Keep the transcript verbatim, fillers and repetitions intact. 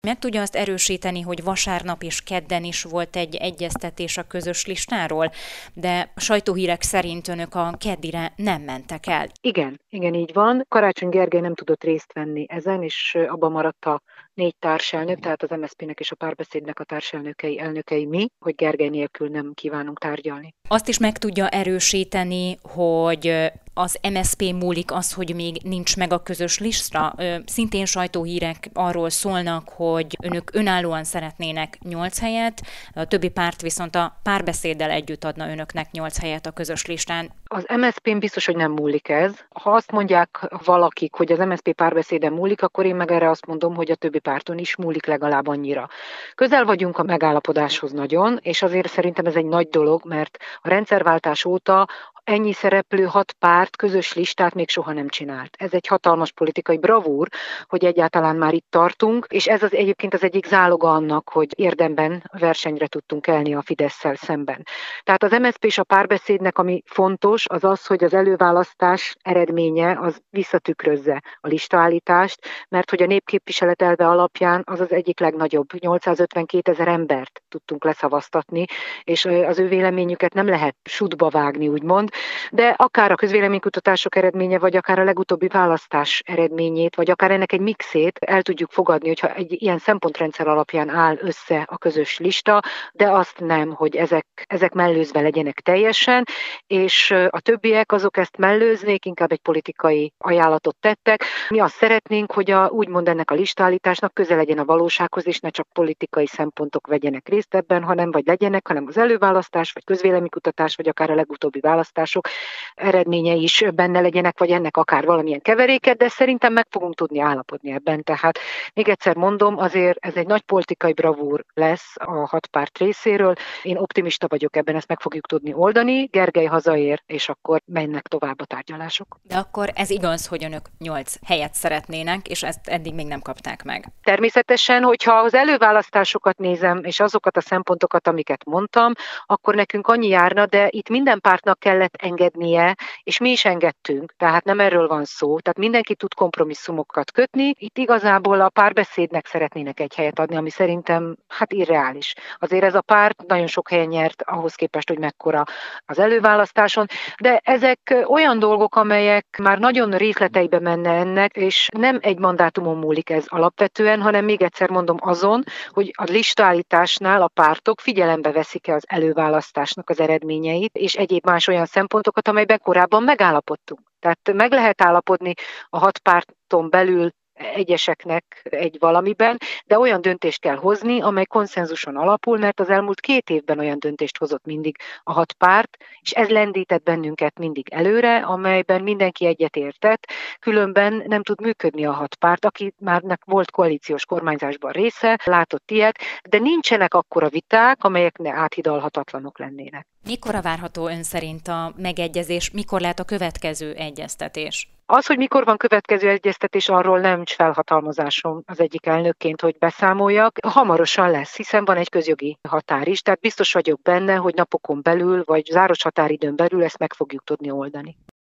Meg tudja azt erősíteni, hogy vasárnap és kedden is volt egy egyeztetés a közös listáról, de a sajtóhírek szerint önök a keddire nem mentek el. Igen, igen, így van. Karácsony Gergely nem tudott részt venni ezen, és abban maradt a négy társelnök, tehát az em es zé pének és a Párbeszédnek a társelnökei, elnökei mi, hogy Gergely nélkül nem kívánunk tárgyalni. Azt is meg tudja erősíteni, hogy az em es zé pé múlik az, hogy még nincs meg a közös lista. Szintén sajtóhírek arról szólnak, hogy önök önállóan szeretnének nyolc helyet, a többi párt viszont a Párbeszéddel együtt adna önöknek nyolc helyet a közös listán. Az em es zé pén biztos, hogy nem múlik ez. Ha azt mondják valakik, hogy az em es zé pé Párbeszéden múlik, akkor én meg erre azt mondom, hogy a többi párton is múlik legalább annyira. Közel vagyunk a megállapodáshoz nagyon, és azért szerintem ez egy nagy dolog, mert a rendszerváltás óta ennyi szereplő, hat párt közös listát még soha nem csinált. Ez egy hatalmas politikai bravúr, hogy egyáltalán már itt tartunk, és ez az egyébként az egyik záloga annak, hogy érdemben versenyre tudtunk kelni a Fidesszel szemben. Tehát az em es zé pé és a Párbeszédnek, ami fontos, az az, hogy az előválasztás eredménye az visszatükrözze a listaállítást, mert hogy a népképviselet elve alapján az az egyik legnagyobb, nyolcszázötvenkétezer embert tudtunk leszavaztatni, és az ő véleményüket nem lehet sutba vágni, úgymond, de akár a közvéleménykutatások eredménye, vagy akár a legutóbbi választás eredményét, vagy akár ennek egy mixét el tudjuk fogadni, hogyha egy ilyen szempontrendszer alapján áll össze a közös lista, de azt nem, hogy ezek, ezek mellőzve legyenek teljesen, és a többiek azok ezt mellőznék, inkább egy politikai ajánlatot tettek. Mi azt szeretnénk, hogy a, úgymond ennek a listállításnak közel legyen a valósághoz, és ne csak politikai szempontok vegyenek részt ebben, hanem vagy legyenek, hanem az előválasztás, vagy közvéleménykutatás, vagy akár a legutóbbi választás eredményei is benne legyenek, vagy ennek akár valamilyen keveréket, de szerintem meg fogunk tudni állapodni ebben. Tehát még egyszer mondom, azért ez egy nagy politikai bravúr lesz a hat párt részéről. Én optimista vagyok ebben, ezt meg fogjuk tudni oldani. Gergely hazaér, és akkor mennek tovább a tárgyalások. De akkor ez igaz, hogy önök nyolc helyet szeretnének, és ezt eddig még nem kapták meg. Természetesen, hogyha az előválasztásokat nézem, és azokat a szempontokat, amiket mondtam, akkor nekünk annyi járna, de itt minden pártnak kellett engednie, és mi is engedtünk, tehát nem erről van szó, tehát mindenki tud kompromisszumokat kötni, itt igazából a Párbeszédnek szeretnének egy helyet adni, ami szerintem hát irreális. Azért ez a párt nagyon sok helyen nyert ahhoz képest, hogy mekkora az előválasztáson, de ezek olyan dolgok, amelyek már nagyon részleteibe menne ennek, és nem egy mandátumon múlik ez alapvetően, hanem még egyszer mondom azon, hogy a listaállításnál a pártok figyelembe veszik-e az előválasztásnak az eredményeit, és egyéb más olyan szempontokat, amelyben korábban megállapodtunk. Tehát meg lehet állapodni a hat párton belül egyeseknek egy valamiben, de olyan döntést kell hozni, amely konszenzuson alapul, mert az elmúlt két évben olyan döntést hozott mindig a hat párt, és ez lendített bennünket mindig előre, amelyben mindenki egyetértett, különben nem tud működni a hat párt, aki márnak volt koalíciós kormányzásban része, látott ilyet, de nincsenek akkora viták, amelyek ne áthidalhatatlanok lennének. Mikorra várható ön szerint a megegyezés, mikor lehet a következő egyeztetés? Az, hogy mikor van következő egyeztetés, arról nem nincs felhatalmazásom az egyik elnökként, hogy beszámoljak. Hamarosan lesz, hiszen van egy közjogi határ is, tehát biztos vagyok benne, hogy napokon belül, vagy záros határidőn belül ezt meg fogjuk tudni oldani.